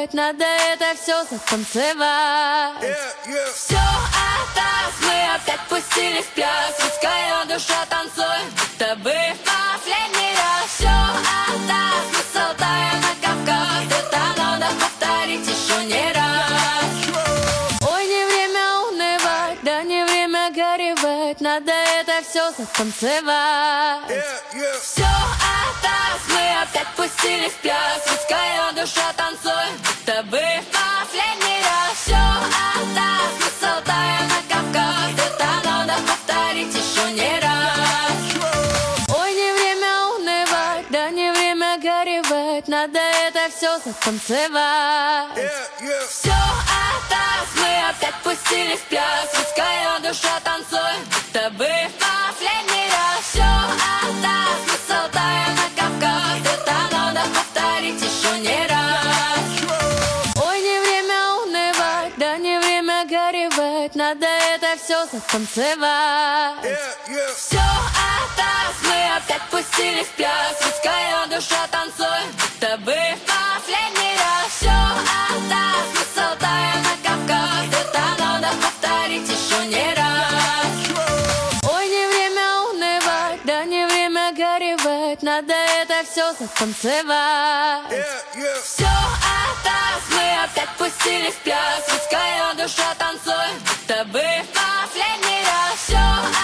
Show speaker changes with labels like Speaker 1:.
Speaker 1: горевать, надо это все затанцевать. Все от нас, мы опять пустили в пляс. Людская душа танцует, будто бы в последний раз. Все от нас, мы с Алтая на Кавказ. Это надо повторить еще не раз. Ой, не время унывать, да не время горевать, надо это все затанцевать. Все от нас, мы опять пустили в пляс. Людская душа танцует, будто бы в последний раз. Все от нас, мы с Алтая на Кавказ. Это надо повторить еще не раз. Ой, не время унывать, да не время горевать, надо это все затанцевать. Все от нас, мы опять пустили в пляс. Людская душа танцует, будто бы в последний раз. Все от нас, мы с Алтая на Кавказ. Это надо повторить еще не раз. Ой, не время унывать, да не время горевать, надо это все затанцевать. Все от нас, мы опять пустили в пляс. Людская душа танцует, будто бы в последний раз. Все от нас, мы с Алтая на Кавказ. Это надо повторить еще не раз. Ой, не время унывать, да не время горевать, надо это все затанцевать. Все от нас, мы опять пустили в пляс. Людская душа танцует, будто бы в последний раз. Все